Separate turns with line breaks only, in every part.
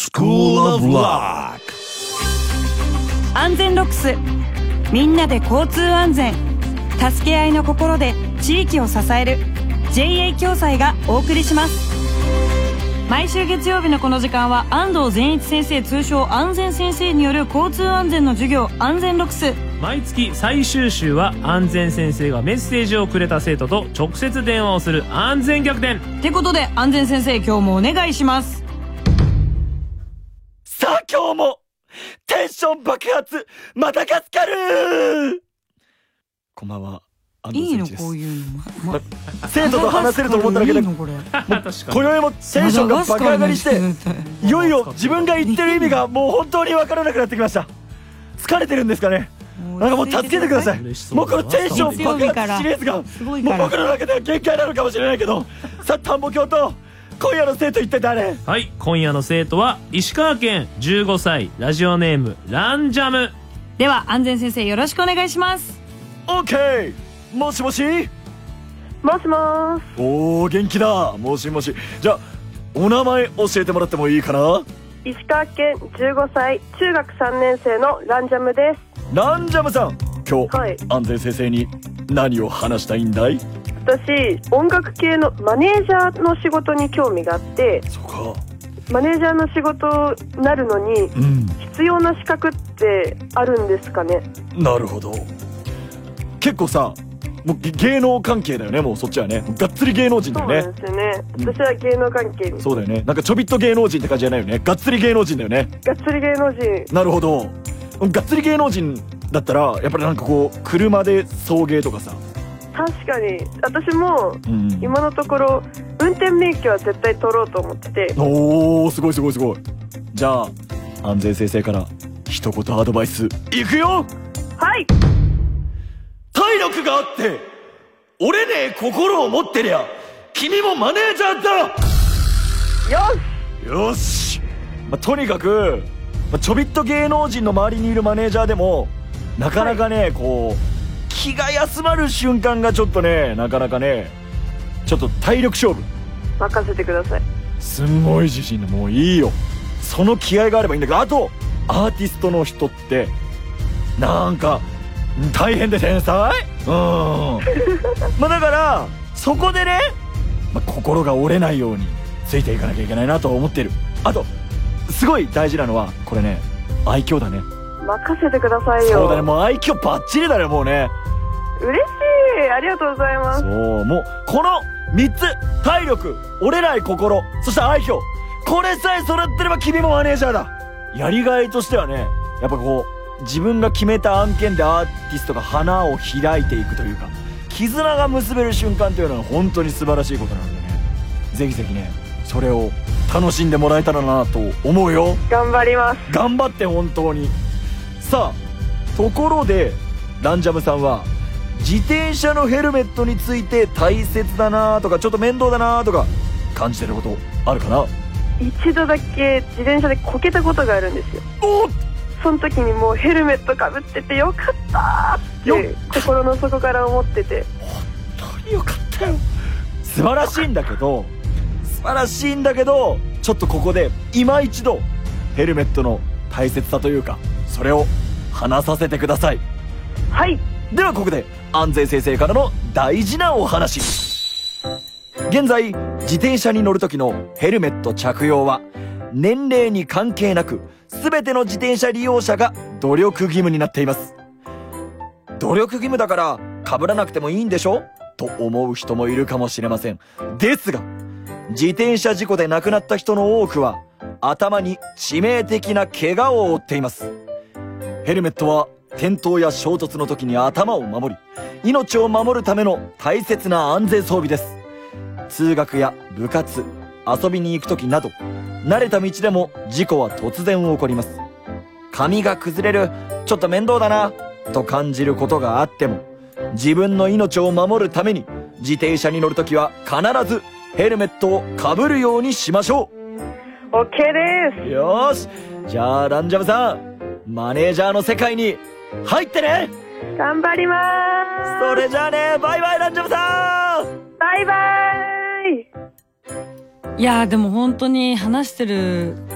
School of Rock。
安全ロックス、みんなで交通安全、助け合いの心で地域を支える JA 共済がお送りします。毎週月曜日のこの時間は安藤善一先生、通称安全先生による交通安全の授業、安全ロックス。
毎月最終週は安全先生がメッセージをくれた生徒と直接電話をする安全逆転
ってことで、安全先生、今日もお願いします。
さあ今日もテンション爆発マダガスカル。こんばんは、安藤
いいの
誠一です。
こういうの、
生徒と話せると思っただけで
いいのこれ。
今宵もテンションが爆上がりして、いよいよ自分が言ってる意味がもう本当に分からなくなってきました。疲れてるんですかね。なんかもう助けてください。もうこのテンション爆発シリーズがもう僕の中では限界なのかもしれないけど、さあ田んぼ教と今夜の生徒一体誰？
はい、今夜の生徒は石川県15歳ラジオネームランジャム。
では安全先生、よろしくお願いします。
OK。 もしもし。
もしもーし。
おー元気だ。もしもし。じゃあお名前教えてもらってもいいかな。
石川県15歳中学3年生のランジャムです。
ランジャムさん、今日、
はい、
安全先生に何を話したいんだい？
私、音楽系のマネージャーの仕事に興味があって。
そうか。
マネージャーの仕事になるのに、必要な資格ってあるんですかね？
なるほど。結構さ、もう芸能関係だよね。もうそっちはね、がっつり芸能人だよね。
そうなんですよね、私は芸能関係に。
そうだよね。なんかちょびっと芸能人って感じじゃないよね。がっつり芸能人だよね。
がっつり芸能人。
なるほど。がっつり芸能人だったらやっぱりなんかこう車で送迎とかさ。
確かに私も今のところ運転免許は絶対取ろうと思ってて。
おー、すごいすごいすごい。じゃあ安全先生から一言アドバイスいくよ。
はい。
体力があって折れねえ心を持ってりゃ君もマネージャーだ。
よし
よし。とにかくちょびっと芸能人の周りにいるマネージャーでもなかなかね、こう気が休まる瞬間がちょっとね、なかなかね、ちょっと体力勝負。
任せてください。
すんごい自信でもういいよ。その気合があればいいんだけど、あとアーティストの人ってなんか大変で天才。だからそこでね、心が折れないようについていかなきゃいけないなと思ってる。あとすごい大事なのはこれね、愛嬌だね。
任せてくださいよ。
そうだね、もう愛嬌バッチリだよもうね。
嬉しい、ありがとうございます。
そう、もうこの3つ、体力、折れない心、そして愛嬌、これさえ揃ってれば君もマネージャーだ。やりがいとしてはね、やっぱこう自分が決めた案件でアーティストが花を開いていくというか、絆が結べる瞬間というのは本当に素晴らしいことなのでね、ぜひぜひね、それを楽しんでもらえたらなと思うよ。
頑張ります。
頑張って本当に。さあところでランジャムさんは自転車のヘルメットについて大切だなとかちょっと面倒だなとか感じてることあるかな？
一度だけ自転車でこけたことがあるんですよ。その時にもうヘルメットかぶっててよかったって心の底から思ってて、
本当によかったよ。素晴らしいんだけど、ちょっとここで今一度ヘルメットの大切さというか、それを話させてください。
はい。
ではここで安全先生からの大事なお話。現在自転車に乗る時のヘルメット着用は年齢に関係なく全ての自転車利用者が努力義務になっています。努力義務だから被らなくてもいいんでしょと思う人もいるかもしれません。ですが自転車事故で亡くなった人の多くは頭に致命的な怪我を負っています。ヘルメットは転倒や衝突の時に頭を守り、命を守るための大切な安全装備です。通学や部活、遊びに行く時など慣れた道でも事故は突然起こります。髪が崩れる、ちょっと面倒だなと感じることがあっても、自分の命を守るために自転車に乗るときは必ずヘルメットをかぶるようにしましょう。
OK です。
よーし、じゃあランジャムさん、マネージャーの世界に入ってね。
頑張りまーす。
それじゃあね、バイバイランジャムさん。
バイバイ。
いやーでも本当に話してる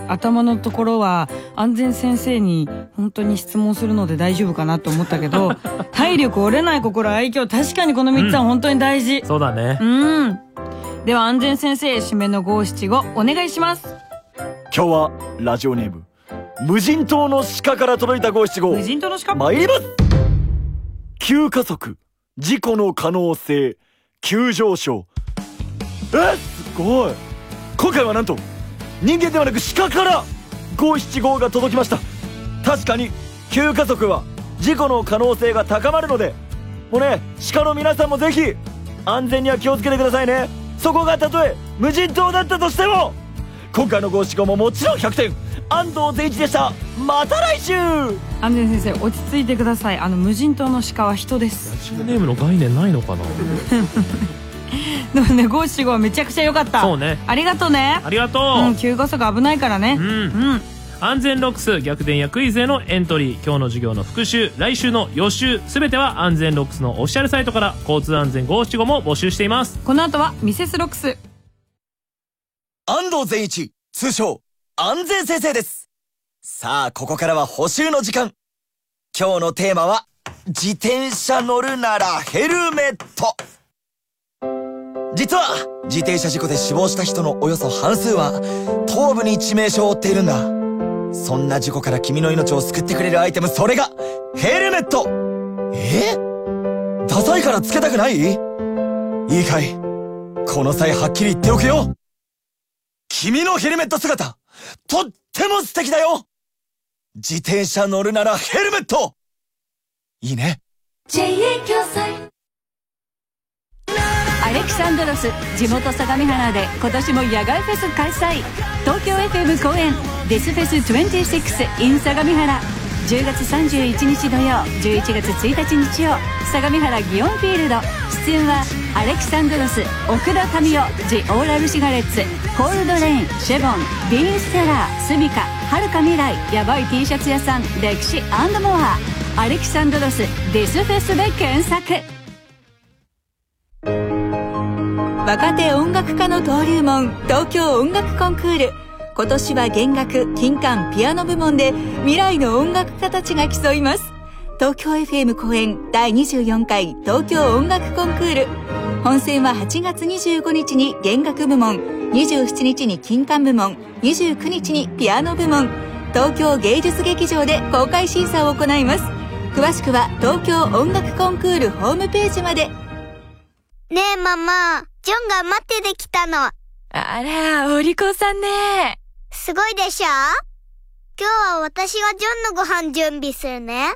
頭のところは安全先生に本当に質問するので大丈夫かなと思ったけど体力折れない心愛嬌、確かにこの3つは本当に大事。
そうだね。
では安全先生、締めの五七五お願いします。
今日はラジオネーム無人島の鹿から届いた五七五。
無人島の鹿、
参ります。急加速、事故の可能性、急上昇。すごい。今回はなんと人間ではなく鹿から五七五が届きました。確かに急加速は事故の可能性が高まるので、もうね、鹿の皆さんもぜひ安全には気をつけてくださいね。そこがたとえ無人島だったとしても。今回の五七五ももちろん100点。安藤善一でした。また来週。
安全先生、落ち着いてください。無人島の鹿は人です。
ラジオネームの概念ないのかな。
でもね、五七五はめちゃくちゃ良かった。
そうね。
ありがとうね。
ありがとう。
急加速危ないからね。
安全ロックス逆転やクイズへのエントリー、今日の授業の復習、来週の予習、すべては安全ロックスのオフィシャルサイトから交通安全五七五も募集しています。
この後はミセスロックス。
安藤善一、通称安全先生です。さあ、ここからは補習の時間。今日のテーマは自転車乗るならヘルメット。実は自転車事故で死亡した人のおよそ半数は頭部に致命傷を負っているんだ。そんな事故から君の命を救ってくれるアイテム、それがヘルメット。ダサいからつけたくない？いいかい、この際はっきり言っておくよ。君のヘルメット姿、とっても素敵だよ。自転車乗るならヘルメット。いいね。
JA 共済アレキサンドロス地元相模原で今年も野外フェス開催。東京 FM 公演デスフェス26 in 相模原、10月31日土曜、11月1日日曜、相模原祇園フィールド。出演はアレキサンドロス、奥田民生、ジ・オーラルシガレッツ、コールドレイン、シェボン、ビーンステラー、スミカ、はるか未来、ヤバい T シャツ屋さん、歴史&モア。アレキサンドロスデスフェスで検索。若手音楽家の登竜門、東京音楽コンクール。今年は弦楽、金管、ピアノ部門で未来の音楽家たちが競います。東京 FM 公演第24回東京音楽コンクール。本選は8月25日に弦楽部門、27日に金管部門、29日にピアノ部門。東京芸術劇場で公開審査を行います。詳しくは東京音楽コンクールホームページまで。
ねえママ、ジョンが待ってできたの。
あら、お利口さんね。
すごいでしょ。今日は私がジョンのご飯準備するね。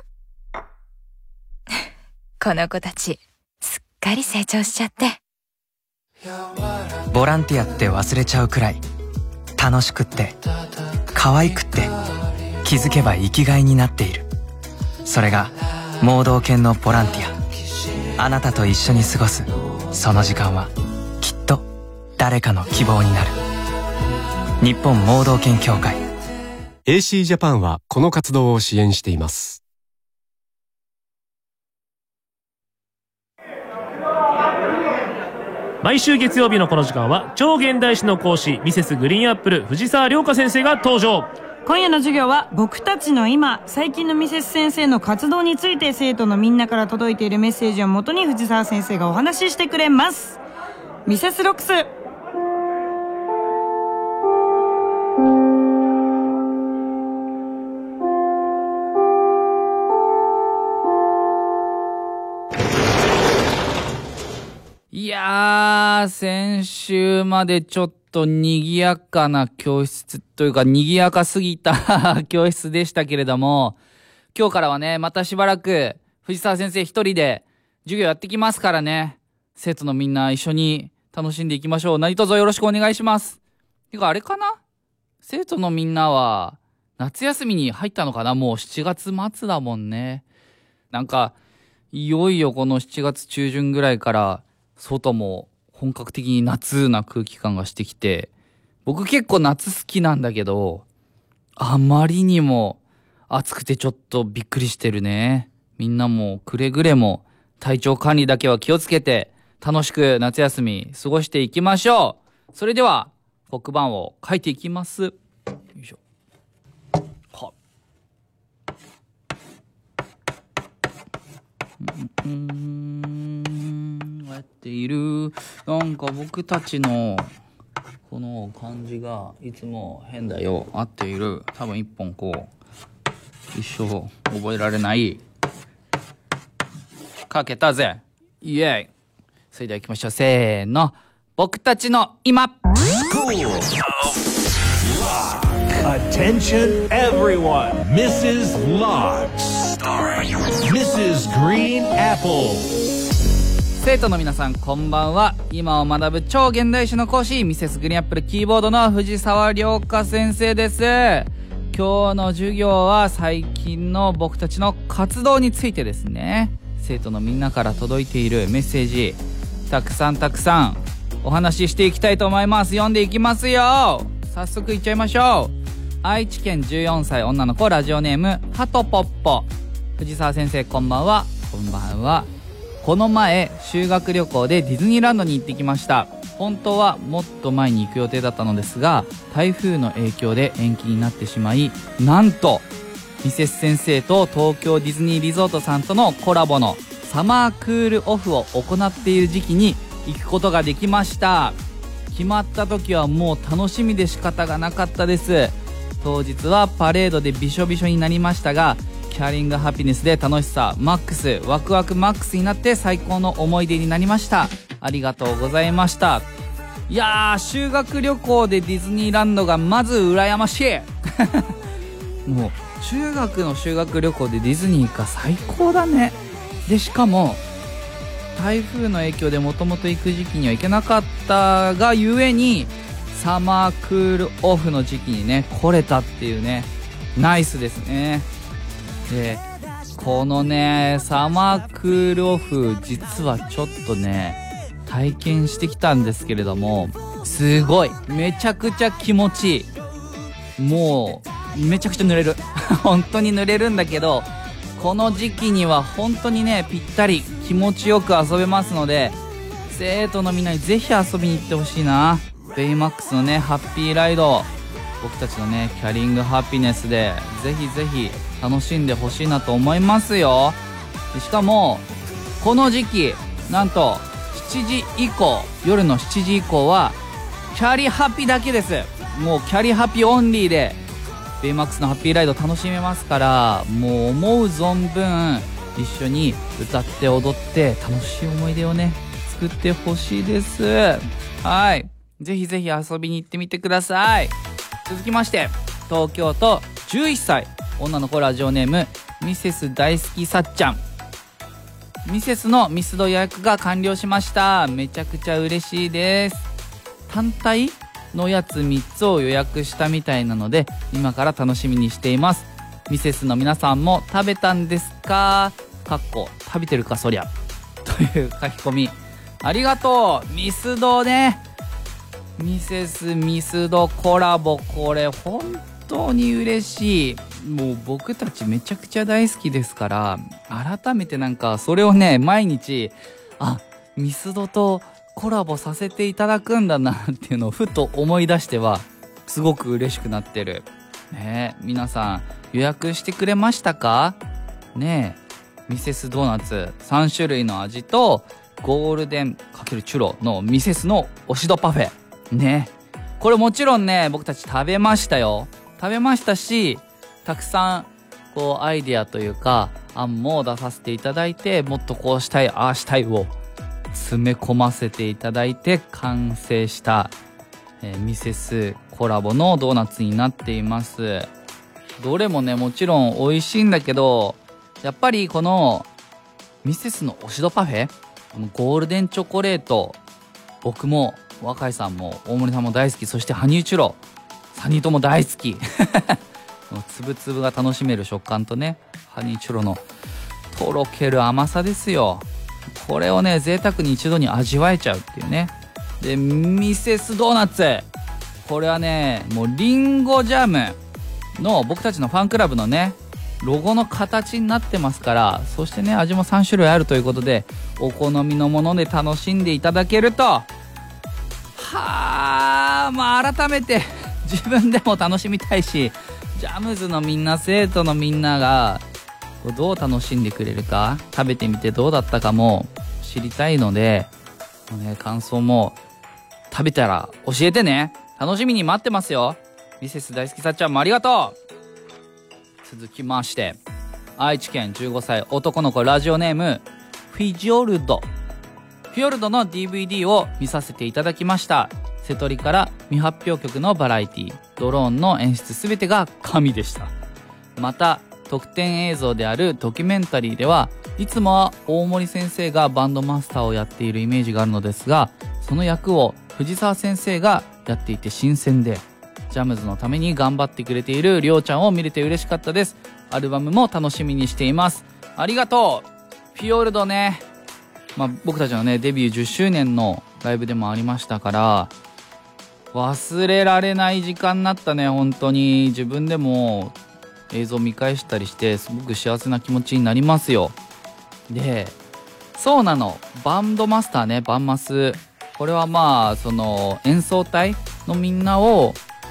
この子たちすっかり成長しちゃって。
ボランティアって忘れちゃうくらい楽しくって可愛くって気づけば生きがいになっている。それが盲導犬のボランティア。あなたと一緒に過ごすその時間はきっと誰かの希望になる。日本盲導犬協会
AC ジャパンはこの活動を支援しています。
毎週月曜日のこの時間は超現代史の講師ミセスグリーンアップル藤沢涼香先生が登場。
今夜の授業は僕たちの今、最近のミセス先生の活動について生徒のみんなから届いているメッセージをもとに藤沢先生がお話ししてくれます。ミセスロックス。
いやー、先週までちょっと賑やかな教室というか賑やかすぎた教室でしたけれども、今日からはね、またしばらく藤沢先生一人で授業やってきますからね、生徒のみんな一緒に楽しんでいきましょう。何卒よろしくお願いします。てかあれかな、生徒のみんなは夏休みに入ったのかな。もう7月末だもんね。なんかいよいよこの7月中旬ぐらいから外も本格的に夏な空気感がしてきて、僕結構夏好きなんだけど、あまりにも暑くてちょっとびっくりしてるね。みんなもくれぐれも体調管理だけは気をつけて楽しく夏休み過ごしていきましょう。それでは黒板を書いていきます。よいしょ。 やっている。なんか僕たちのこの感じがいつも変だよ。合っている。多分一本こう一生覚えられない。かけたぜ。イエイ。それでは行きましょう。せーの。僕たちの今。
Attention everyone, Mrs. Lodge, starring Mrs. Green Apple.
生徒の皆さんこんばんは。今を学ぶ超現代史の講師、ミセスグリーンアップルキーボードの藤沢涼香先生です。今日の授業は最近の僕たちの活動についてですね。生徒のみんなから届いているメッセージ、たくさんお話ししていきたいと思います。読んでいきますよ。早速いっちゃいましょう。愛知県14歳女の子、ラジオネームハトポッポ。藤沢先生こんばんは。こんばんは。この前修学旅行でディズニーランドに行ってきました。本当はもっと前に行く予定だったのですが、台風の影響で延期になってしまい、なんとミセス先生と東京ディズニーリゾートさんとのコラボのサマークールオフを行っている時期に行くことができました。決まった時はもう楽しみで仕方がなかったです。当日はパレードでびしょびしょになりましたが、キャリングハピネスで楽しさマックス、ワクワクマックスになって最高の思い出になりました。ありがとうございました。いやー、修学旅行でディズニーランドがまず羨ましいもう中学の修学旅行でディズニーか、最高だね。でしかも台風の影響でもともと行く時期には行けなかったがゆえに、サマークールオフの時期にね来れたっていうね、ナイスですね。でこのねサマークールオフ、実はちょっとね体験してきたんですけれども、すごいめちゃくちゃ気持ちいい。もうめちゃくちゃ濡れる本当に濡れるんだけど、この時期には本当にねぴったり気持ちよく遊べますので、生徒のみんなにぜひ遊びに行ってほしいな。ベイマックスのねハッピーライド、僕たちのねキャリングハピネスでぜひぜひ楽しんでほしいなと思いますよ。でしかもこの時期なんと7時以降、夜の7時以降はキャリハピだけです。もうキャリハピオンリーでベイマックスのハッピーライド楽しめますから、もう思う存分一緒に歌って踊って楽しい思い出をね作ってほしいです。はい、ぜひぜひ遊びに行ってみてください。続きまして、東京都11歳女の子、ラジオネームミセス大好きさっちゃん。ミセスのミスド予約が完了しました。めちゃくちゃ嬉しいです。単体のやつ3つを予約したみたいなので、今から楽しみにしています。ミセスの皆さんも食べたんですか？食べてるかそりゃという書き込みありがとう。ミスドね、ミセスミスドコラボ、これ本当に嬉しい。もう僕たちめちゃくちゃ大好きですから、改めてなんかそれをね毎日ミスドとコラボさせていただくんだなっていうのをふと思い出してはすごく嬉しくなってるね。皆さん予約してくれましたかね。ミセスドーナツ3種類の味とゴールデン×チュロのミセスのおしどパフェね。これもちろんね僕たち食べましたよ。食べましたし、たくさんこうアイデアというか案も出させていただいて、もっとこうしたいああしたいを詰め込ませていただいて完成した、ミセスコラボのドーナツになっています。どれもねもちろん美味しいんだけど、やっぱりこのミセスのおしどパフェ、ゴールデンチョコレート、僕も若井さんも大森さんも大好き、そしてハニーチュロ3人とも大好きつぶつぶが楽しめる食感とね、ハニーチュロのとろける甘さですよ。これをね贅沢に一度に味わえちゃうっていうね。でミセスドーナツ、これはねもうリンゴジャムの僕たちのファンクラブのねロゴの形になってますから、そしてね味も3種類あるということで、お好みのもので楽しんでいただけると、まあ改めて自分でも楽しみたいし、ジャムズのみんな、生徒のみんながどう楽しんでくれるか、食べてみてどうだったかも知りたいので、感想も食べたら教えてね。楽しみに待ってますよ。ミセス大好きさっちゃんもありがとう。続きまして、愛知県15歳男の子ラジオネームフィジョルド。フィヨルドの DVD を見させていただきました。瀬戸利から未発表曲のバラエティ、ドローンの演出すべてが神でした。また特典映像であるドキュメンタリーでは、いつもは大森先生がバンドマスターをやっているイメージがあるのですが、その役を藤沢先生がやっていて新鮮で、ジャムズのために頑張ってくれているりょうちゃんを見れて嬉しかったです。アルバムも楽しみにしています。ありがとうフィヨルドね。僕たちのねデビュー10周年のライブでもありましたから、忘れられない時間になったね。本当に自分でも映像見返したりしてすごく幸せな気持ちになりますよ。で、そうなの、バンドマスターね、バンマス、これはその演奏隊のみんなを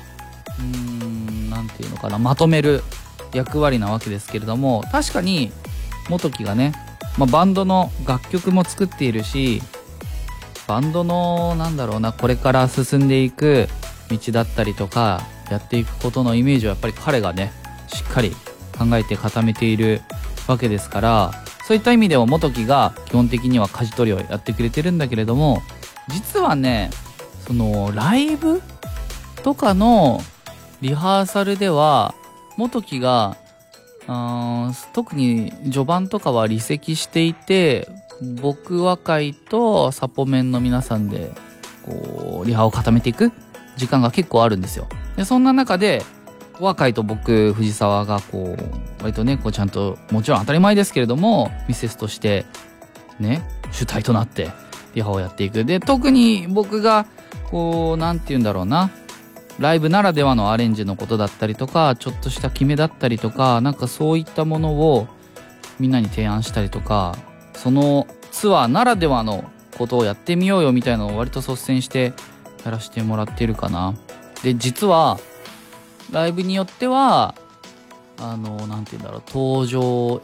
なんていうのかな、まとめる役割なわけですけれども、確かに元木がね、バンドの楽曲も作っているし、バンドのこれから進んでいく道だったりとかやっていくことのイメージをやっぱり彼がねしっかり考えて固めているわけですから、そういった意味では元木が基本的には舵取りをやってくれてるんだけれども、実はねそのライブとかのリハーサルでは元木が特に序盤とかは離席していて、僕若いとサポメンの皆さんでこうリハを固めていく時間が結構あるんですよ。でそんな中で若いと僕藤沢が割とねちゃんと、もちろん当たり前ですけれどもミセスとしてね主体となってリハをやっていく。で特に僕がなんて言うんだろうな、ライブならではのアレンジのことだったりとか、ちょっとした決めだったりとか、そういったものをみんなに提案したりとか、そのツアーならではのことをやってみようよみたいなのを割と率先してやらせてもらってるかな。で実はライブによってはなんて言うんだろう、登場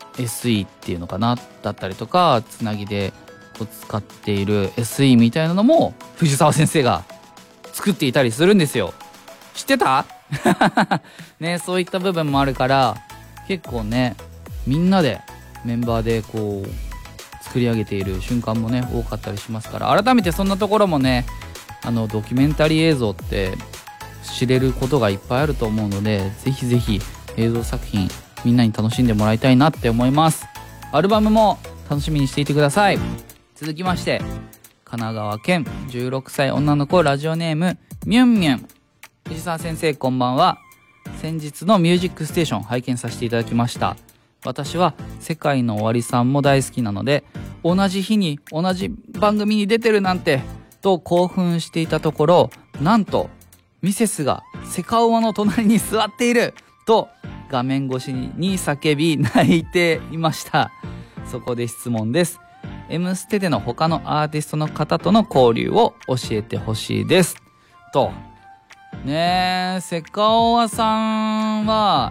SE っていうのかなだったりとか、つなぎで使っている SE みたいなのも藤沢先生が作っていたりするんですよ。知ってたね、そういった部分もあるから、結構ねみんなでメンバーで作り上げている瞬間もね多かったりしますから、改めてそんなところもねドキュメンタリー映像って知れることがいっぱいあると思うので、ぜひぜひ映像作品みんなに楽しんでもらいたいなって思います。アルバムも楽しみにしていてください。続きまして、神奈川県16歳女の子ラジオネームミュンミュン。藤沢先生こんばんは。先日のミュージックステーション拝見させていただきました。私は世界の終わりさんも大好きなので、同じ日に同じ番組に出てるなんてと興奮していたところ、なんとミセスがセカオワの隣に座っていると画面越しに叫び泣いていました。そこで質問です。M ステでの他のアーティストの方との交流を教えてほしいですと。ねえ、セカオワさんは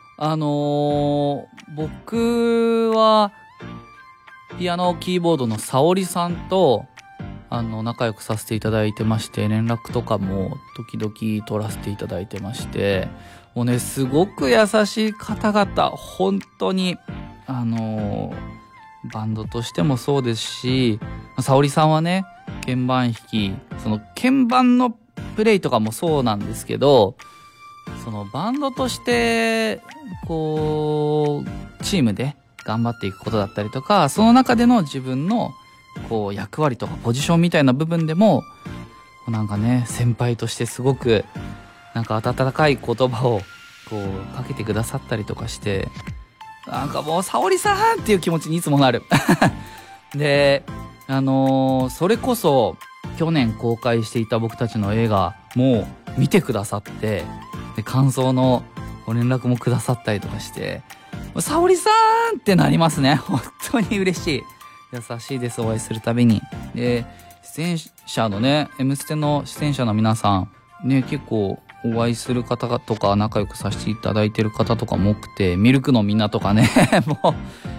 僕はピアノキーボードの沙織さんと仲良くさせていただいてまして、連絡とかも時々取らせていただいてまして、もうねすごく優しい方々、本当にバンドとしてもそうですし、沙織さんはね鍵盤弾き、その鍵盤のプレイとかもそうなんですけど、そのバンドとしてチームで頑張っていくことだったりとか、その中での自分の役割とかポジションみたいな部分でも先輩としてすごく温かい言葉をかけてくださったりとかして、もう沙織さんっていう気持ちにいつもなるでそれこそ去年公開していた僕たちの映画も見てくださって、で感想のご連絡もくださったりとかして、沙織さんってなりますね。本当に嬉しい、優しいです、お会いするたびに。で出演者のね M ステの出演者の皆さんね、結構お会いする方とか仲良くさせていただいてる方とかも多くて、ミルクのみんなとかねもう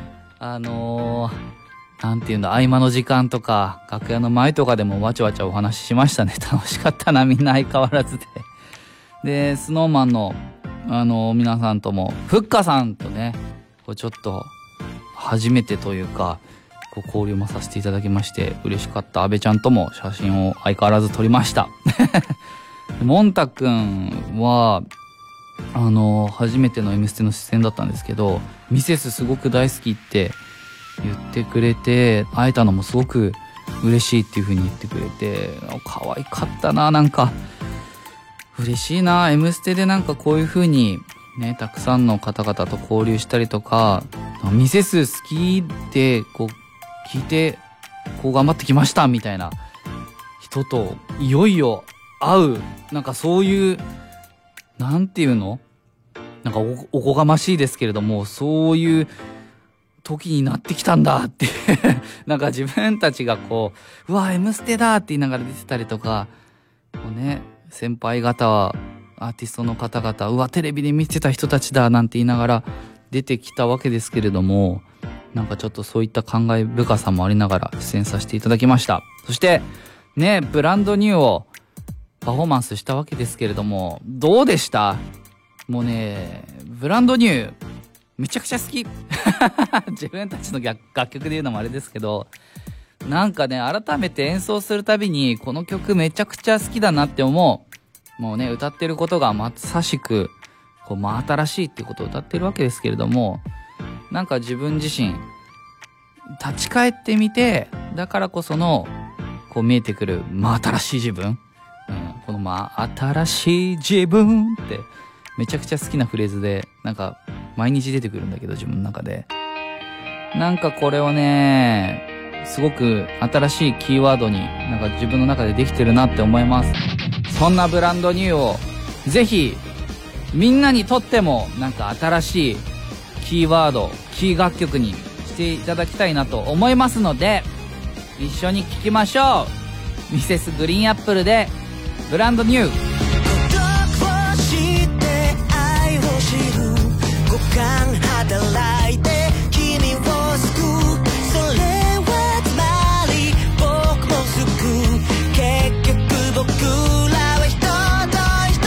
なんていうんだ、合間の時間とか楽屋の前とかでもわちゃわちゃお話ししましたね。楽しかったな、みんな相変わらずで。で、スノーマンの皆さんとも、ふっかさんとね、こうちょっと初めてというかこう交流もさせていただきまして嬉しかった。阿部ちゃんとも写真を相変わらず撮りましたモンタくんは初めての M ステの出演だったんですけど、ミセスすごく大好きって言ってくれて、会えたのもすごく嬉しいっていう風に言ってくれて、可愛かったな。なんか嬉しいな。 M ステでなんかこういう風にね、たくさんの方々と交流したりとか、ミセス好きでこう聞いてこう頑張ってきましたみたいな人といよいよ会う、なんかそういうなんていうの、なんか おこがましいですけれども、そういう時になってきたんだってなんか自分たちがこう、うわ M ステだって言いながら出てたりとか、こうね、先輩方はアーティストの方々、うわテレビで見てた人たちだなんて言いながら出てきたわけですけれども、なんかちょっとそういった感慨深さもありながら出演させていただきました。そしてね、ブランドニューをパフォーマンスしたわけですけれども、どうでした？もうね、ブランドニューめちゃくちゃ好き自分たちの楽曲で言うのもあれですけど、なんかね、改めて演奏するたびにこの曲めちゃくちゃ好きだなって思う。もうね、歌ってることがまさしくこう真新しいっていうことを歌ってるわけですけれども、なんか自分自身立ち返ってみて、だからこそのこう見えてくる真新しい自分、この真新しい自分ってめちゃくちゃ好きなフレーズで、なんか毎日出てくるんだけど自分の中で、なんかこれをね、すごく新しいキーワードになんか自分の中でできてるなって思います。そんなブランドニューをぜひみんなにとってもなんか新しいキーワード、キー楽曲にしていただきたいなと思いますので、一緒に聴きましょう。ミセスグリーンアップルでブランドニュー。孤独を知って愛を知る五感働いて君を救う、それはつまり僕も救う、結局僕らは人と人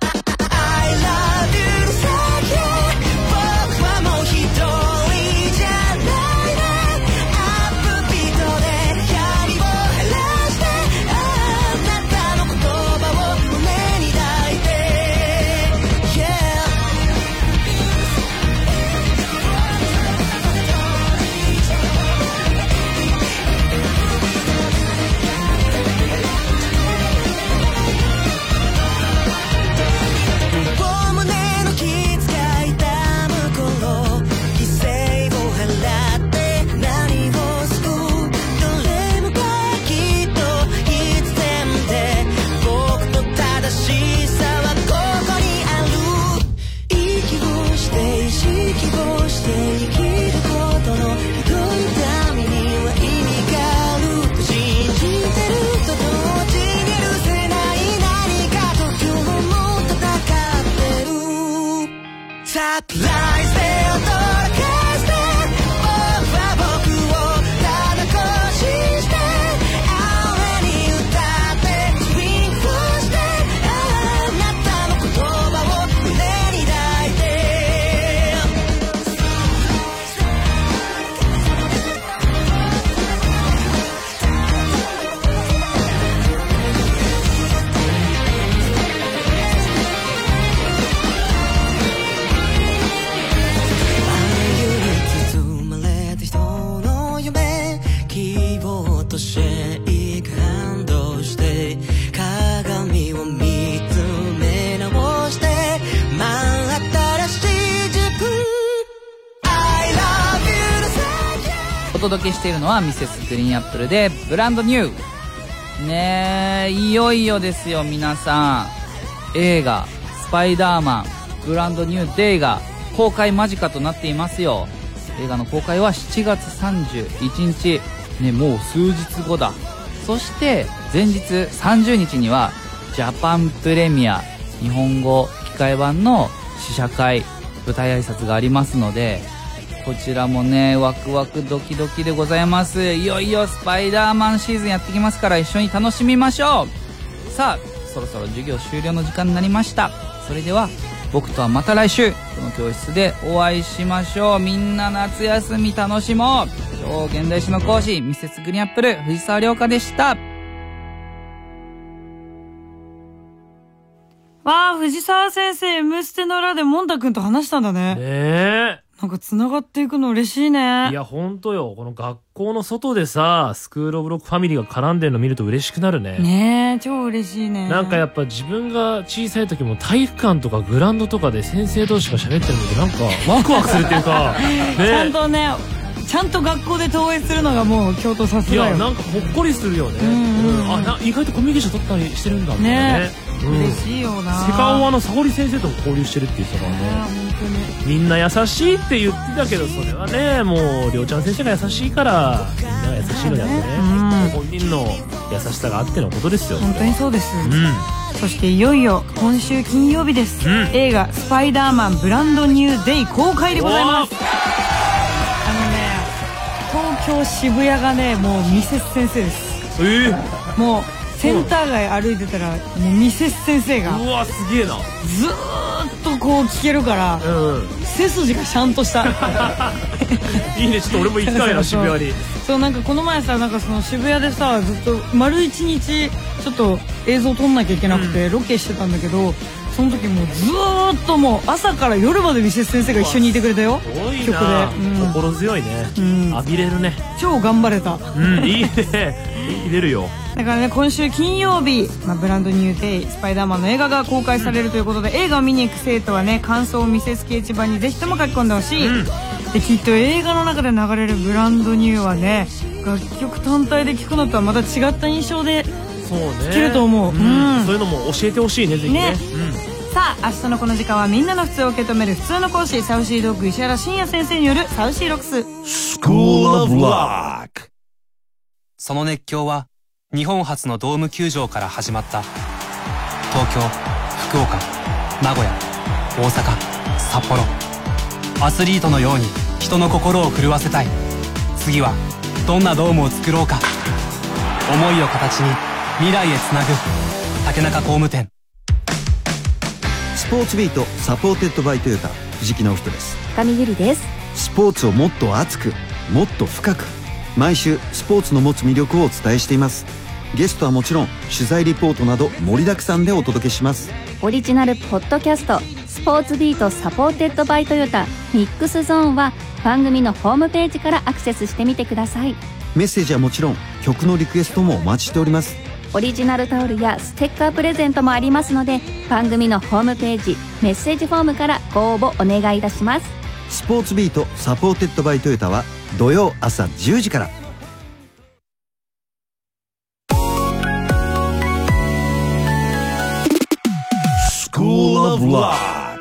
I love you の先僕はもう一人じゃないね。アップビートで光を減らして、あなたの言葉を胸に抱いて Yeah。 胸の気遣いたむ頃、犠牲を払って何を救う、どれもがきっと必然で、僕の正しさはここにある。息をして意識をして生きることの一人ためには意味があると信じてると同時に許せない何かと今日も戦ってる。サプライズで驚かして、僕は僕をただ更新して、雨に歌ってスイングをして、あなたの言葉を胸に抱いて。包まれた人の夢、希望とシェイクハンドして鏡を見つめ直して、真新しい自分 I love you の先。お届けしているのはミセスグリーンアップルでブランドニュー。ねえ、いよいよですよ皆さん。映画スパイダーマンブランドニューデイが公開間近となっていますよ。映画の公開は7月31日ね、もう数日後だ。そして前日30日にはジャパンプレミア日本語吹き替え版の試写会舞台挨拶がありますので、こちらもねワクワクドキドキでございます。いよいよスパイダーマンシーズンやってきますから、一緒に楽しみましょう。さあそろそろ授業終了の時間になりました。それでは僕とはまた来週この教室でお会いしましょう。みんな夏休み楽しもう。超現代史の講師ミセスグリーンアップル藤沢涼香でした。
わあ、藤沢先生、Mステの裏でモンタ君と話したんだね。
ねえ。
なんか繋がっていくの嬉しいね。
いや、ほんとよ。この学校の外でさ、スクールオブロックファミリーが絡んでるの見ると嬉しくなるね。
ねえ、超嬉しいね。
なんかやっぱ自分が小さい時も体育館とかグラウンドとかで先生同士が喋ってるのでなんかワクワクするっていうか、ね、
ちゃんとね、ちゃんと学校で投影するのがもう京都さすがよ。
いや、なんかほっこりするよね。意外とコミュニケーション取ったりしてるんだみたいなね。
嬉しいよな。
セカオワの沙織先生とも交流してるって言ってたからね。みんな優しいって言ってたけど、それはね、もうりょうちゃん先生が優しいからみんなが優しいのであってね、本人の優しさがあってのことですよ。
本当にそうです、そしていよいよ今週金曜日です、映画スパイダーマンブランドニューデイ公開でございます。東京渋谷がね、もうミセス先生です。もうセンター街歩いてたらもうミセス先生が
うわ、すげえな。
ずーっとこう聞けるから、背筋がシャンとした
いいね、ちょっと俺も行きたいな渋谷に。
そう、なんかこの前さ、なんかその渋谷でさ、ずっと丸一日ちょっと映像撮んなきゃいけなくてロケしてたんだけど、その時もうずーっともう朝から夜までミセス先生が一緒にいてくれたよ。
すごい
曲
な、
で、
心強いね、浴びれるね。
超頑張れた。
いいね、入れるよ。
だからね、今週金曜日、ブランドニューデイスパイダーマンの映画が公開されるということで、映画を見に行く生徒はね、感想をミセス掲示板にぜひとも書き込んでほしい、できっと映画の中で流れるブランドニューはね、楽曲単体で聴くのとはまた違った印象で聴けると思う。
そういうのも教えてほしいね、ぜひね。
さあ、明日のこの時間はみんなの普通を受け止める普通の講師、サウシードッグ石原慎也先生によるサウシーロックス
スクールオブロック。
その熱狂は日本初のドーム球場から始まった。東京、福岡、名古屋、大阪、札幌。アスリートのように人の心を震わせたい。次はどんなドームを作ろうか。思いを形に未来へつなぐ竹中工務店。
スポーツビートサポーテッドバイトヨタ藤木直人です。
深見ゆりです。
スポーツをもっと熱くもっと深く、毎週スポーツの持つ魅力をお伝えしています。ゲストはもちろん取材リポートなど盛りだくさんでお届けします。
オリジナルポッドキャストスポーツビートサポーテッドバイトヨタミックスゾーンは番組のホームページからアクセスしてみてください。
メッセージはもちろん曲のリクエストもお待ちしております。
オリジナルタオルやステッカープレゼントもありますので、番組のホームページメッセージフォームからご応募お願いいたします。
スポーツビートサポーテッドバイトヨタは土曜朝10時から。
School of Rock。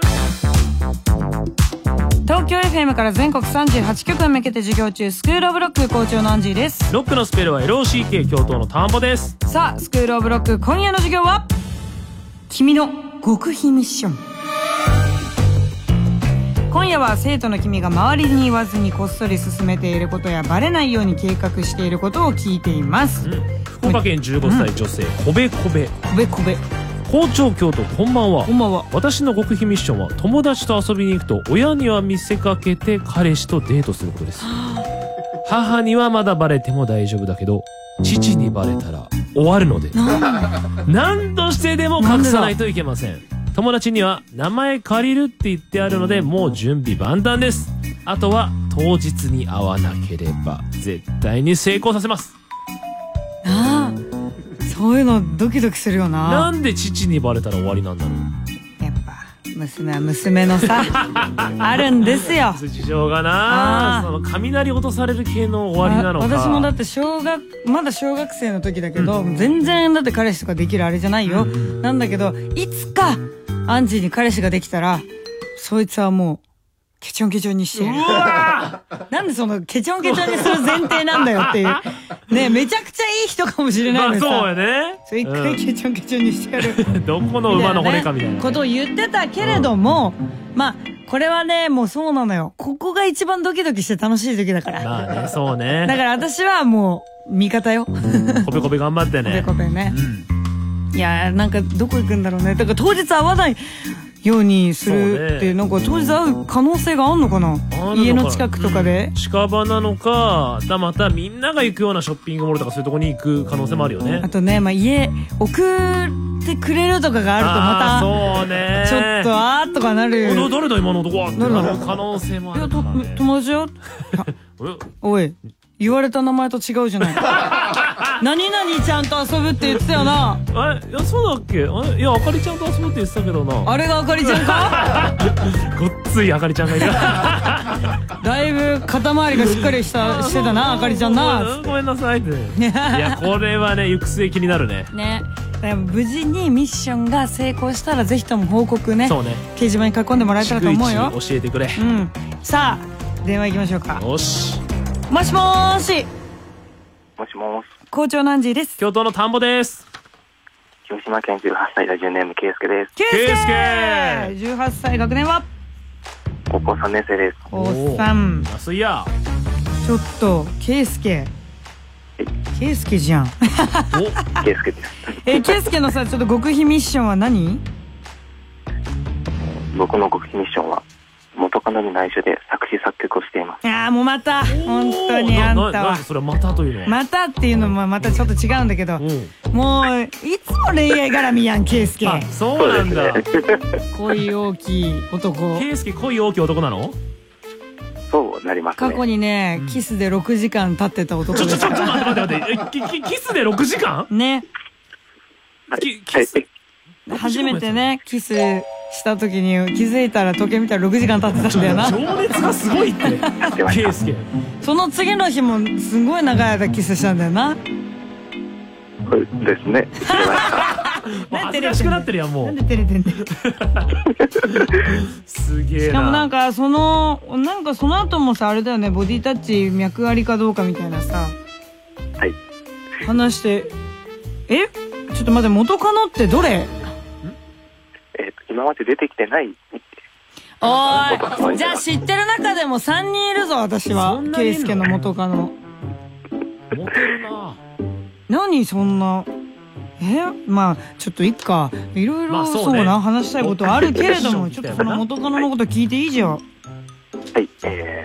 東京 FM から全国38局に向けて授業中、スクールオブロック校長のアンジーです。
ロックのスペルは LOCK、 京都の田んぼです。
さあ、スクールオブロック今夜の授業は君の極秘ミッション。今夜は生徒の君が周りに言わずにこっそり進めていることやバレないように計画していることを聞いています、
福岡県15歳女性、こべこべ。校長京都、こんばんは。
こんばんは。
私の極秘ミッションは友達と遊びに行くと親には見せかけて彼氏とデートすることです。母にはまだバレても大丈夫だけど、父にバレたら終わるので何としてでも隠さないといけません。友達には名前借りるって言ってあるので、もう準備万端です。あとは当日に会わなければ絶対に成功させます。
ああ、そういうのドキドキするよな。
なんで父にバレたら終わりなんだろう。
やっぱ娘は娘のさあるんですよ、
事情がな。その雷落とされる系の終わりなのか。
私もだってまだ小学生の時だけど、全然だって彼氏とかできるあれじゃないよ、なんだけど、いつかアンジーに彼氏ができたら、そいつはも
ケチョンケチョンにしてやる。なんでそのケチョンケチョンにする前提なんだよっていう。ね、めちゃくちゃいい人かもしれないのにさ。
そうやね。
一回ケチョンケチョンにしてやる。
どこの馬の骨かみたいな
ことを言ってたけれども、まあこれはね、もうそうなのよ。ここが一番ドキドキして楽しい時だから。
まあね、そうね。
だから私はもう味方よ。
コペコペ頑張ってね。
コペコペね。いやー、なんかどこ行くんだろうね。だから当日会わないようにするって、なんか当日会う可能性があんのかな。家の近くとかで。
近場なのか、またみんなが行くようなショッピングモールとかそういうとこに行く可能性もあるよね。
あとね、まあ家送ってくれるとかがあるとまた、
そうね。
ちょっとーとかなる。
誰だ今の男はってなる可能性もあるからね。
友達よ。おい、言われた名前と違うじゃない。何々ちゃんと遊ぶって言ってたよな。
いや、そうだっけ。いや、あかりちゃんと遊ぶって言ってたけどな。
あれがあかりちゃんか。
ごっついあかりちゃんがいる。
だいぶ肩周りがしっかりしてたな、あかりちゃんな。
ごめんなさいって。いや、これはね、行く末気になるね。
ね。無事にミッションが成功したらぜひとも報告ね。
そうね。
掲示板に書き込んでもらえたらと思うよ。
教えてくれ。
うん。さあ、電話行きましょうか。
よし。
もしもーし。
もしもーし。
校長ナンジーです。
京都の田んぼです。
広島県18歳ラジオネームケイスケです。
ケイスケ18歳、学年は
高校3年生です。
高3。
安いや。
ちょっとケイスケケイスケじゃん。
ケイスケです。
ケイスケのさ、ちょっと極秘ミッションは何？
僕の極秘ミッションは元カノに内緒で作詞作曲をしています。
ああ、もうまた本当にあんたは。
それまたというのは。
またっていうのもまたちょっと違うんだけど、もういつも恋愛絡みやん、ケイスケ。
あ、そうなんだ。
恋大きい男。
ケイスケ恋大きい男なの？
そうなりますね。
過去にね、キスで6時間経ってた男です。
ちょっと待って。キスで6時間？
ね。
キス。
初めてね、キスした時に気づいたら時計見たら6時間経ってたんだよな。
情熱がすごいって。ケイスケ。
その次の日もすごい長い間キスしたんだよな。
ですね。
恥ずかしくなってるやん、もう。
なんで照れてんだよ。
すげえな。
しかもなんかその後もさ、あれだよね、ボディタッチ脈ありかどうかみたいなさ、
はい、
話して、ちょっと待って、元カノってどれ？
今まで出てきてない。
おーい、じゃあ知ってる中でも3人いるぞ、私は。ケイスケの元カノ。
モテるな。
何そんな。まあちょっといっか、いろいろそうな話したいことあるけれども、ちょっとその元カノのこと聞いていいじゃん。
はい、そうです。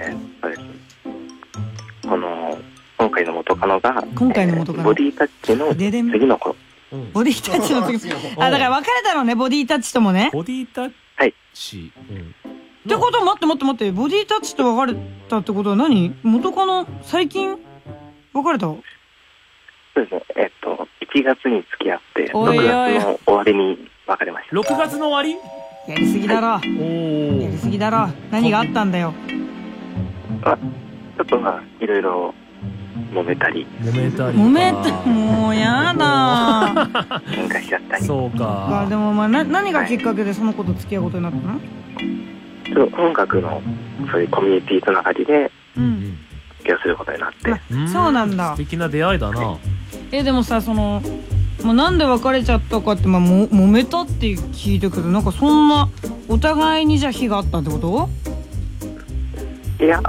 今回の元カノが、ボディタッチの次の子。
ボディタッチの次。あ、だから別れたのね、ボディタッチともね。
ボディタッチ。
はい。
ってことは、待って、ボディタッチと別れたってことは何？元カノ最近別れた？
そうですね。1月に付き合って、6月の終わりに別れました。
6月の終わり？
やりすぎだろ。やりすぎだろ。何があったんだよ。
ちょっといろいろ揉めたり。
もうやだ。
喧嘩しちゃったり。
そうか。
でも何がきっかけでその子と付き合うことになったの？
音楽のそういうコミュニティつながりで付き合いすることになって。
そうなんだ。
素敵な出会いだな。
でもさ、もうなんで別れちゃったかって、揉めたって聞いたけど、なんかそんなお互いにじゃあ火があったってこと？
いや、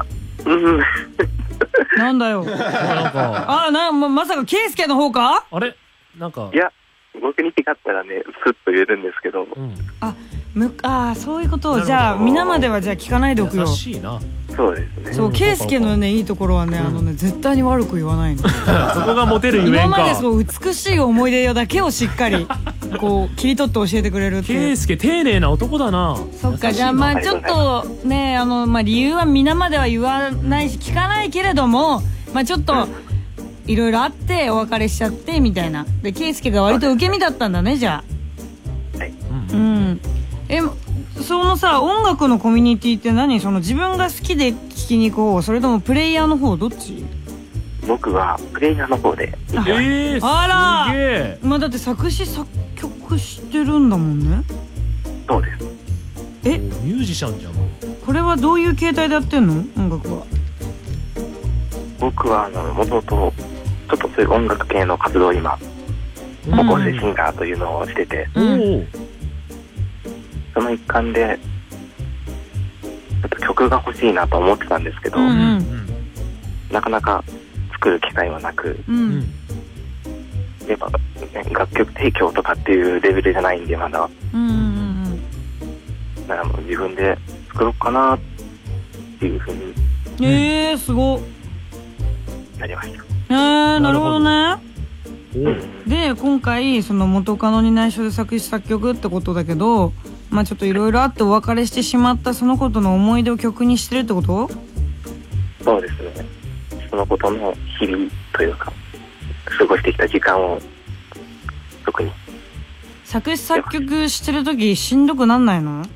なんだよ。まさかケイスケの方か？
あれなんか。
いや、僕に違ったらね、スッと言えるんですけど。
そういうことを、じゃあ皆まではじゃあ聞かないでおくよ。
優しいな。
そうですね。
そう、ケイスケのね、いいところはね、絶対に悪く言わないの。
そこがモテるゆえんか。
今までそう美しい思い出だけをしっかりこう切り取って教えてくれるっていう。
ケイスケ丁寧な男だな。
そっか、じゃあちょっとね、理由は皆までは言わないし聞かないけれども、ちょっといろいろあってお別れしちゃってみたいな。で、ケイスケが割と受け身だったんだね、じゃあ。
はい。
そのさ、音楽のコミュニティって何？自分が好きで聴きに行く方、それともプレイヤーの方、どっち？
僕はプレイヤーの方で。
あら、だって作詞作曲してるんだもんね。
そうです。
ミュージシャンじゃん。
これはどういう形態でやってんの？音楽は。
僕はもともとちょっとそういう音楽系の活動を今高校生シンガーというのをしてて、その一環でちょっと曲が欲しいなと思ってたんですけど、なかなか作る機会はなく、やっぱ楽曲提供とかっていうレベルじゃないんでまだ、だからもう自分で作ろうかなっていうふうに
すごっ
なりました。
なるほどね。で今回その元カノに内緒で作詞作曲ってことだけど、まあちょっといろいろあってお別れしてしまったそのことの思い出を曲にしてるってこと？
そうですね。そのことの日々というか過ごしてきた時間を特に
作詞作曲してる時しんどくなんないの？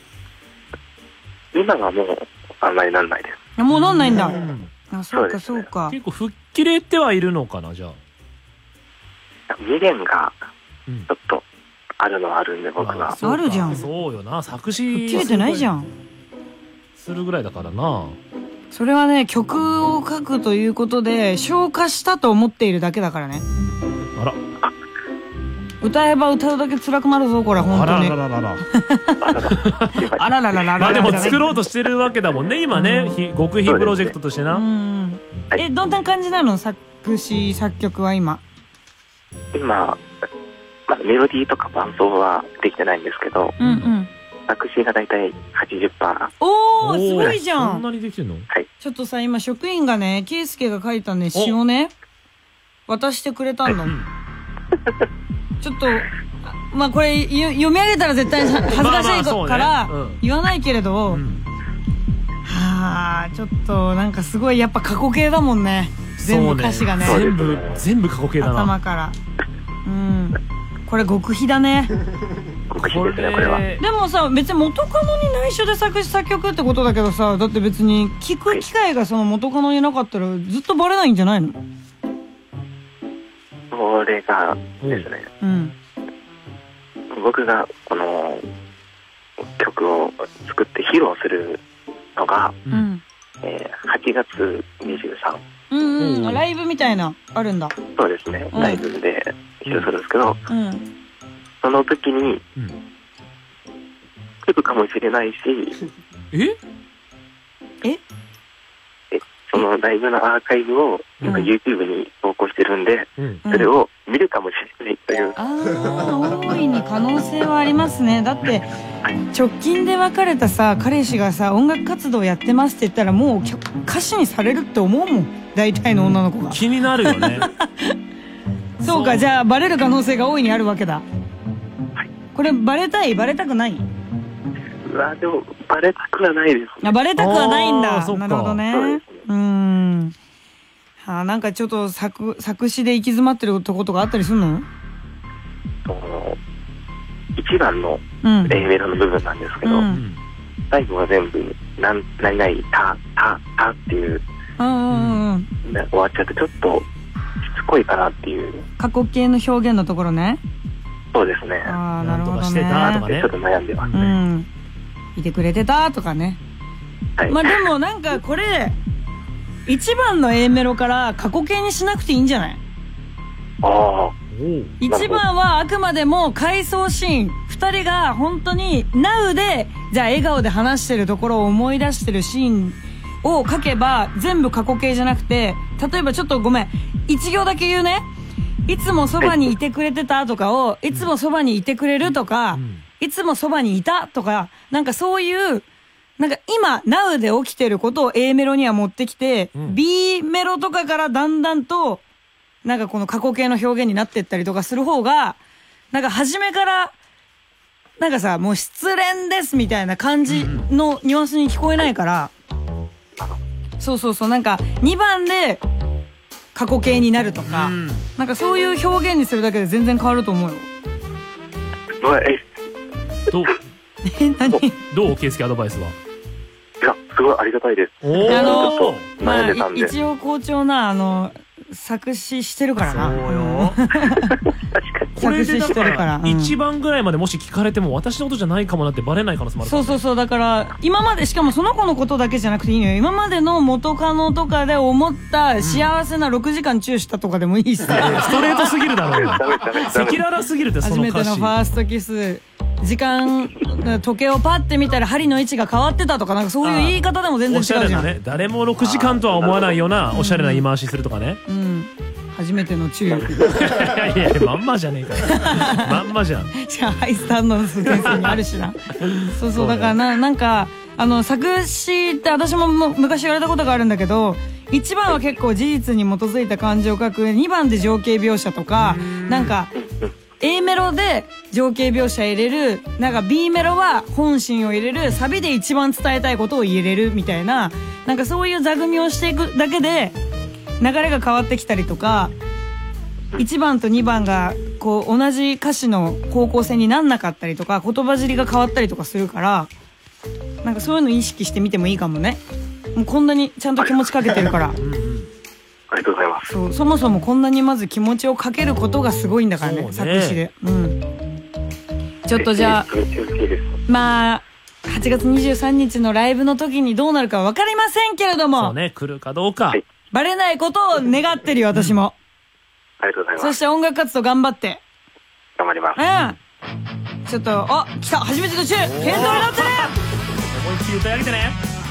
今はもうあんまりなんないです。
もうなんないんだ。あ、そうかそうか。
結構吹っ切れてはいるのかな、じゃあ。
未練がちょっとあるのはあるんで、僕は。
あるじゃん。
そうよな、作詞
吹っ切れてないじゃん。
するぐらいだからな。
それはね、曲を書くということで消化したと思っているだけだからね。
あら。
歌えば歌うだけ辛くなるぞ、これ、本当に。あらららら。あららららら。
まあでも作ろうとしてるわけだもんね、今ね。極秘プロジェクトとしてな。
どんな感じなの？作詞作曲は今。
今、まだメロディーとか伴奏はできてないんですけど、作詞がだいたい 80%。
おー、すごいじゃん。
そんなにできてんの？
はい。
ちょっとさ、今職員がね、ケイスケが書いたね、詩をね、渡してくれたんだもん。ちょっと、まあこれ読み上げたら絶対恥ずかしいから言わないけれど、はあ、ちょっとなんかすごいやっぱ過去形だもんね。全部歌詞がね。
全部過去形だな。
頭から。これ極秘だね。
極秘ですね、これは。
でもさ、別に元カノに内緒で作詞作曲ってことだけどさ、だって別に聞く機会がその元カノになかったらずっとバレないんじゃないの？
それがですね、僕がこの曲を作って披露するのが、8月23。
ライブみたいなあるんだ。
そうですね、ライブで披露するんですけど、その時に来るかもしれないし、そのライブのアーカイブを今 YouTube に投稿してるんで、それを見るかもしれないという。
大いに可能性はありますね。だって直近で別れたさ彼氏がさ音楽活動やってますって言ったらもう歌手にされるって思うもん、大体の女の子が。
気になるよね。
そうか、じゃあバレる可能性が大いにあるわけだ。これバレたい？バレたくない？
でもバレたくはないですね。
バレたくはないんだ。なるほどね。なんかちょっと作詞で行き詰まってるとことかあったりするの？
一番の A メロの部分なんですけど、最後は全部何々たっていう終わっちゃってちょっとしつこいかなっていう
過去形の表現のところね。
そうですね。
なるほどね。
ちょっと悩んでますね。
いてくれてたとかね。まあでもなんかこれ一番の A メロから過去形にしなくていいんじゃない？一番はあくまでも回想シーン、二人が本当に Now でじゃあ笑顔で話してるところを思い出してるシーンを書けば全部過去形じゃなくて、例えばちょっとごめん一行だけ言うね。いつもそばにいてくれてたとかをいつもそばにいてくれるとか、いつもそばにいたとか、なんかそういうなんか今 Now で起きてることを A メロには持ってきて、B メロとかからだんだんとなんかこの過去形の表現になってったりとかする方が、なんか初めからなんかさもう失恋ですみたいな感じのニュアンスに聞こえないから、そうなんか2番で過去形になるとか、なんかそういう表現にするだけで全然変わると思うよ。
何？どう？ケイスケアドバイスは？
いや、すごいありがたいです。
まあ一応好調な作詞してるからな。
そうよ。
確かに。
これでだか
作詞してるから
ら1番ぐらいまでもし聞かれても私のことじゃないかもなってバレない可能性もあるからね。
そうだから今までしかもその子のことだけじゃなくていいのよ。今までの元カノとかで思った幸せな6時間チューしたとかでもいいしさ、
ストレートすぎるだろう。赤裸々すぎるってその歌詞。
初めてのファーストキス、時間時計をパッて見たら針の位置が変わってたとか、なんかそういう言い方でも全然違うじゃん。
おしゃれなね、誰も6時間とは思わないようなおしゃれな言い回しするとかね。
初めてのチュー。
いやまんまじゃねえからまんまじゃん。
ハイスタンドの先生にあるしな。そうだからなんか作詞って私も昔言われたことがあるんだけど、1番は結構事実に基づいた感情を書く、2番で情景描写とか、なんかA メロで情景描写入れる、なんか B メロは本心を入れる、サビで一番伝えたいことを入れるみたいな、なんかそういう座組をしていくだけで流れが変わってきたりとか、1番と2番がこう同じ歌詞の方向性になんなかったりとか、言葉尻が変わったりとかするから、なんかそういうの意識してみてもいいかもね。もうこんなにちゃんと気持ちかけてるから。
ありがとうございます。
そもそもこんなにまず気持ちをかけることがすごいんだからね、作詞で。ちょっとじゃあまあ8月23日のライブの時にどうなるか分かりませんけれども、
そうね、来るかどうか、
バレないことを願ってるよ、私も。
ありがとうございます。
そして音楽活動頑張って。
頑張ります。
ちょっと来た、初めてのチュー、検討になってね。
思いっきり歌い上げてね。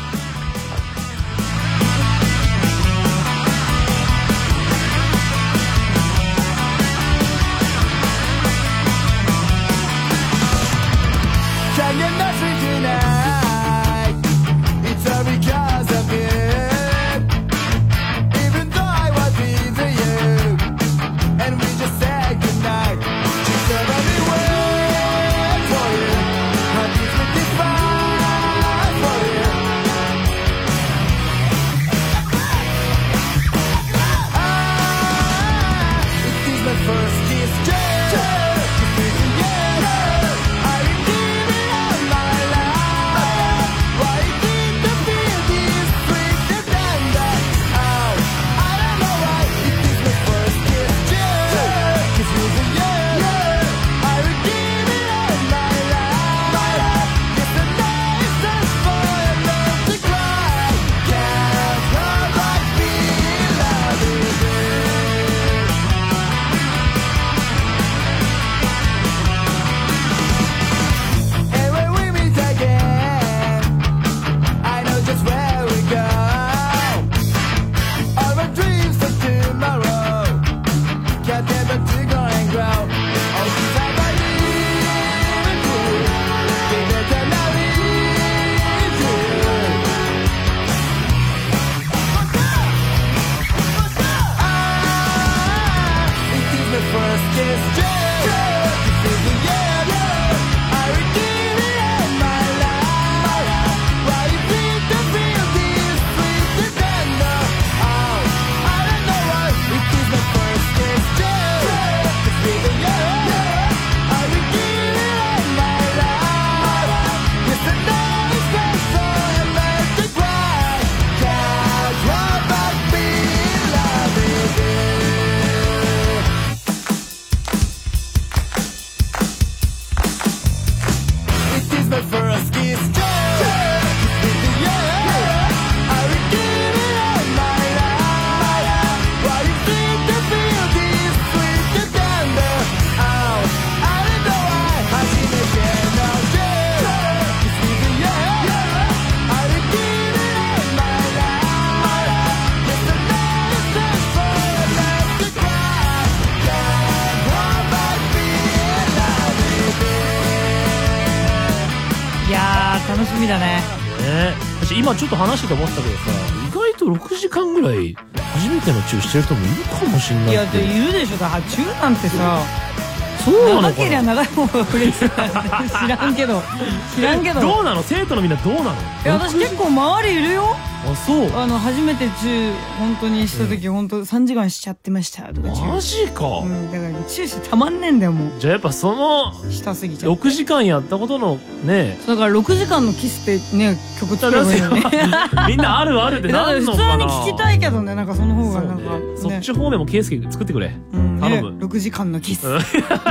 楽しみだね。
私今ちょっと話してて思ったけどさ、意外と6時間ぐらい初めてのチューしてる人もいるかもしんない。
いやでいるでしょ。だからチューなんてさ、
そうなのかな。
長けりゃ長い方が嬉しい。知らんけど
どうなの、生徒のみんなどうなの。
いや私結構周りいるよ。
あ、そう。
初めてチュー本当にした時、本当3時間しちゃってましたとか。
マジか。
だからチューしてたまんねえんだよもう。
じゃあやっぱその
したすぎちゃう
6時間やったことのね。
だから6時間のキスってね、曲作ればいいよね。
みんなあるあるってなんのかな。
普通に聞きたいけどね、なんかその方がなんか
そっち方面もケイスケ作ってくれ。頼む。
6時間のキス。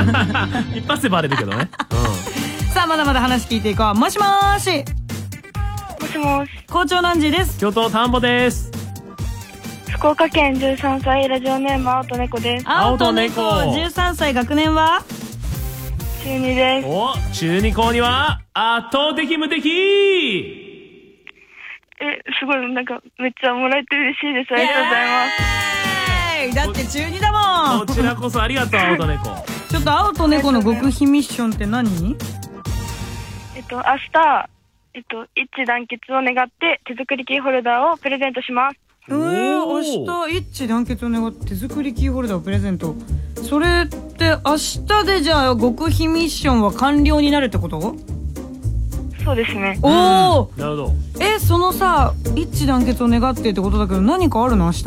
一発でバレるけどね。
さあまだまだ話聞いていこう。もしもーし。
もしもし。
校長ナンジーです。
京都田んぼです。
福岡県13歳ラジオネーム青と猫です。
青と猫13歳、学年は
中2です。
お、中2校には圧倒的無敵。
すごいなんかめっちゃもらえて嬉しいです。ありがとうございます。
だって中2だもん。
こちらこそありがとう青と猫。
ちょっと青と猫の極秘ミッションって何？
明日一致団結を願って手作りキーホルダーをプレゼントします。
明日一致団結を願って手作りキーホルダーをプレゼント。それって明日でじゃあ極秘ミッションは完了になるってこと？
そうですね。
おお、
なるほど。
そのさ一致団結を願ってってことだけど何かあるの？明日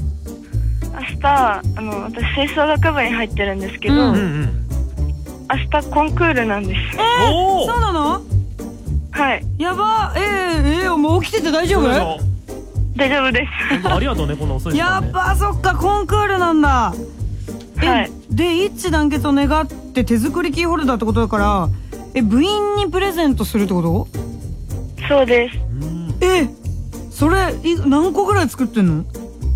私吹奏楽部に入ってるんですけど、明日コンクールなんです。
そうなの？
はい。
やば。もう起きてて大丈夫？
大丈夫です。
ありがとうね、この遅い時間ね。
やっぱそっか、コンクールなんだ。
はい。
で一致団結を願って手作りキーホルダーってことだから、部員にプレゼントするってこと？
そうです。
それ何個ぐらい作ってんの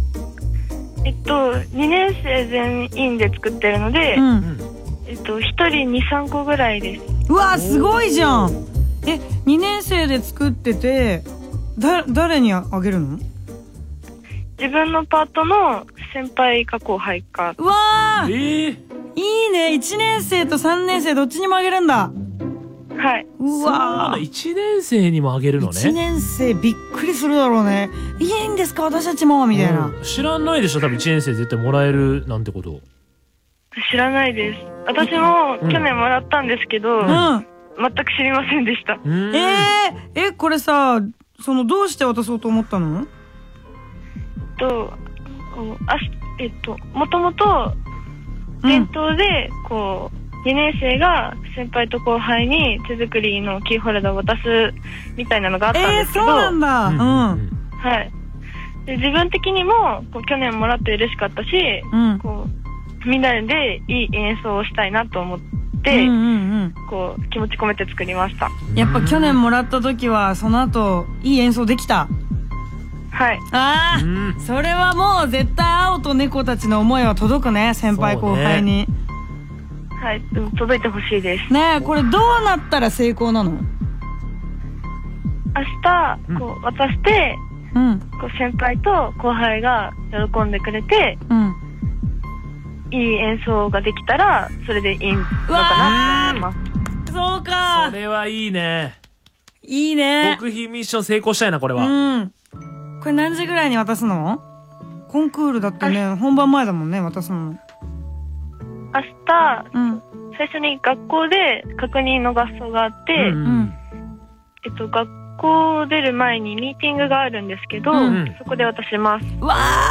？2年生全員で作ってるので、1人2、3個ぐらいです。
うわすごいじゃん。2年生で作ってて誰にあげるの？
自分のパートの先輩か後輩か。
うわいいね。1年生と3年生どっちにもあげるんだ。
はい。
うわ
1年生にもあげるのね。
1年生びっくりするだろうね。いいんですか私たちもみたいな。
知らないでしょ多分1年生絶対もらえるなんてこと。
知らないです。私も去年もらったんですけど、全く知りませんでした。
これさどうして渡そうと思ったの？
もともと伝統で2年生が先輩と後輩に手作りのキーホルダーを渡すみたいなのがあったんですけど、
そうなんだ。
はい。で自分的にも去年もらって嬉しかったし、みんなでいい演奏をしたいなと思って、気持ち込めて作りました。
やっぱ去年もらった時はその後いい演奏できた？
はい。
それはもう絶対青と猫たちの思いは届くね、先輩後輩に。
はい、届いてほしいです
ね。これどうなったら成功なの？
明日渡して、先輩と後輩が喜んでくれて、いい演奏ができたらそれでいいのかなって思います。
そうか。
それはいいね。
いいね。
極秘ミッション成功したいなこれは。
これ何時ぐらいに渡すの？コンクールだってね、本番前だもんね、渡すの。
明日、最初に学校で確認の合奏があって、学校出る前にミーティングがあるんですけど、そこで渡します。
わ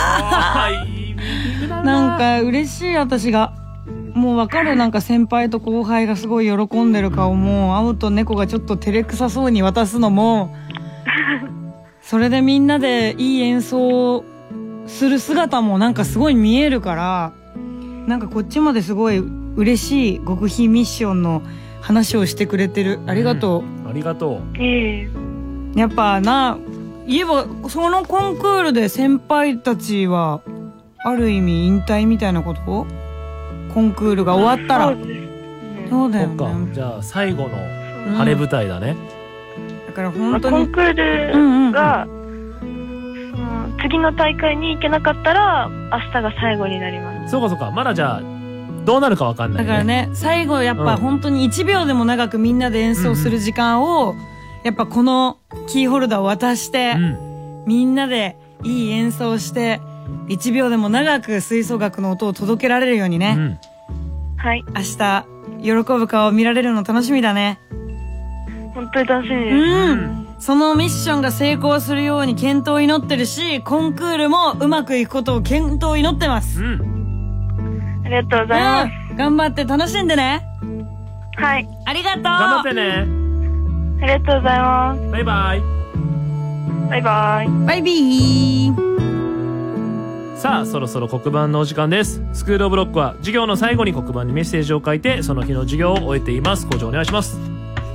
ーなんか嬉しい。私がもうわかる。なんか先輩と後輩がすごい喜んでる顔も、青と猫がちょっと照れくさそうに渡すのもそれでみんなでいい演奏する姿もなんかすごい見えるから、なんかこっちまですごい嬉しい極秘ミッションの話をしてくれてる。ありがとう。
ありがとう。
やっぱ言えばそのコンクールで先輩たちはある意味引退みたいなこと？コンクールが終わったら。そうだよね。
じゃあ最後の晴れ舞台だね。
だから本当に
コンクールが次の大会に行けなかったら明日が最後になります。
そうか。まだじゃあどうなるかわかんないね。
だからね、最後やっぱ本当に1秒でも長くみんなで演奏する時間を、やっぱこのキーホルダーを渡して、みんなでいい演奏して1秒でも長く吹奏楽の音を届けられるようにね、
はい。
明日喜ぶ顔を見られるの楽しみだね。
本当に楽しみです。
そのミッションが成功するように健闘を祈ってるし、コンクールもうまくいくことを健闘を祈ってます。
ありがとうございます。
頑張って楽しんでね。
はい。
ありがとう。
頑張ってね。
ありがとうございます。
バイバイ。
バイバイ。
バイビー。
さあそろそろ黒板のお時間です。スクールオブロックは授業の最後に黒板にメッセージを書いてその日の授業を終えています。校長お願いします。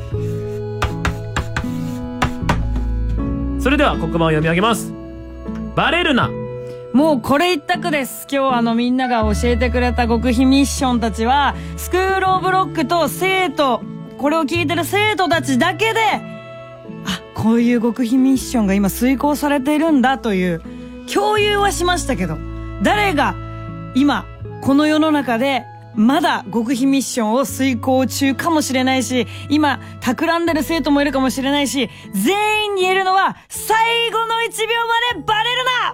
それでは黒板を読み上げます。バレるな。
もうこれ一択です。今日みんなが教えてくれた極秘ミッションたちはスクールオブロックと生徒、これを聞いてる生徒たちだけで、こういう極秘ミッションが今遂行されているんだという共有はしましたけど、誰が今この世の中でまだ極秘ミッションを遂行中かもしれないし、今企んでる生徒もいるかもしれないし、全員に言えるのは最後の1秒までバレるな。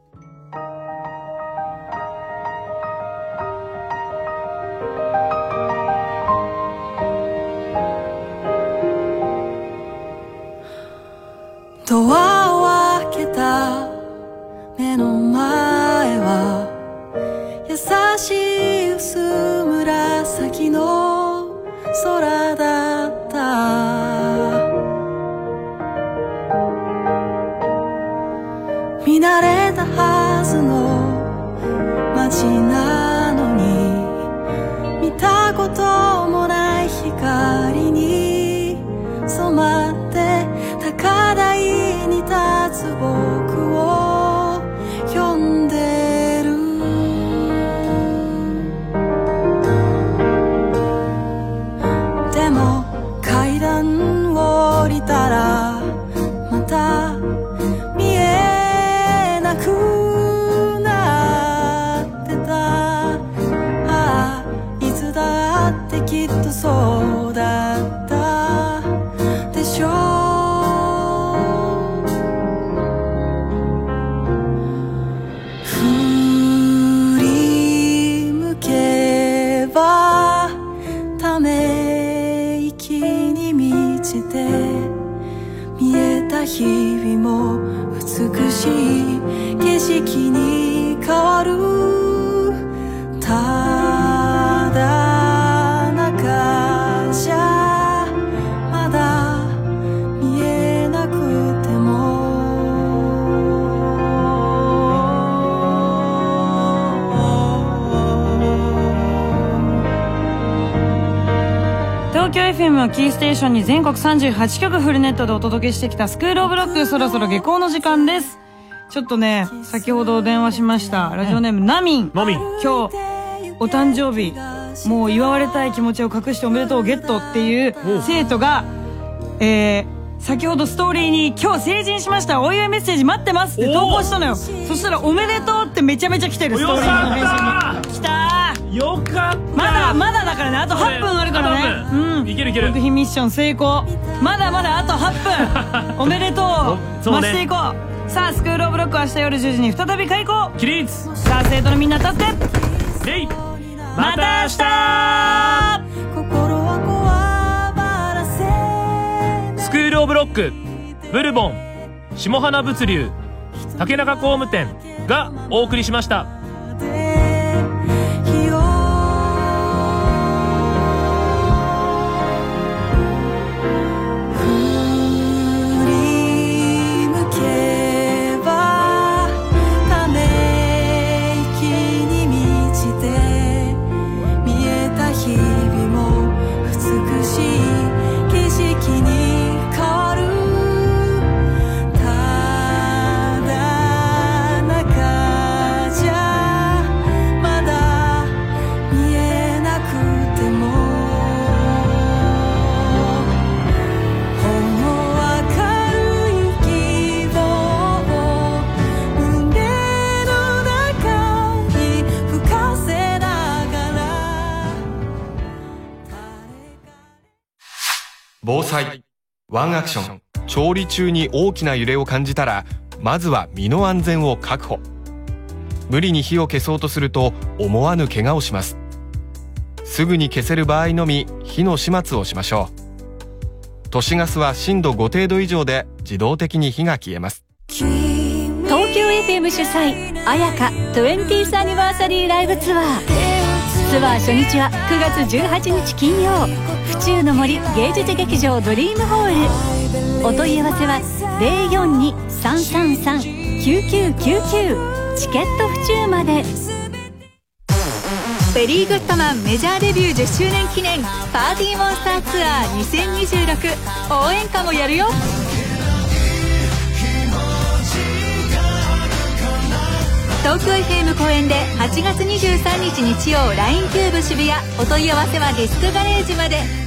ドアを開けた目の前は優しい薄紫の空だった。見慣れたはずの街なのに、見たこともない光に染まって高台に立つ僕を呼んでる。でも階段を降りたらまた見えなくなってた。いつだってきっとそうだったでしょう。ため息に満ちて見えた日々も美しい景色に変わる。ただ中じゃまだ見えなくても、
東京 FM をキーステーションに全国38局フルネットでお届けしてきたスクールオブロック、そろそろ下校の時間です。ちょっとね、先ほど電話しましたラジオネームナミン、今日お誕生日、もう祝われたい気持ちを隠しておめでとうゲットっていう生徒が、先ほどストーリーに今日成人しましたお祝いメッセージ待ってますって投稿したのよ。そしたらおめでとうってめちゃめちゃ来てる。ストーリーの返信に来たー。
よかった。
まだだからね、あと8分あるからね。
いけるいける。
極秘ミッション成功。まだまだあと8分おめでとう増していこう。さあスクールオブロックは明日夜10時に再び開校
起立。
さあ生徒のみんな立って
レイ、
また明日。
スクールオブロック、ブルボン、下花物流、竹中工務店がお送りしました。
防災ワンアクション。調理中に大きな揺れを感じたら、まずは身の安全を確保。無理に火を消そうとすると思わぬ怪我をします。すぐに消せる場合のみ火の始末をしましょう。都市ガスは震度5程度以上で自動的に火が消えます。
東京 FM 主催彩香 20th アニバーサリーライブツアー。ツアー初日は9月18日金曜、府中の森芸術劇場ドリームホール。お問い合わせは 042-333-9999
チケット府中まで。
ベリーグッドマンメジャーデビュー10周年記念パーティーモンスターツアー2026応援歌もやるよ。東京 FM 公演で8月23日日曜 LINE キューブ渋谷、お問い合わせはディスクガレージまで。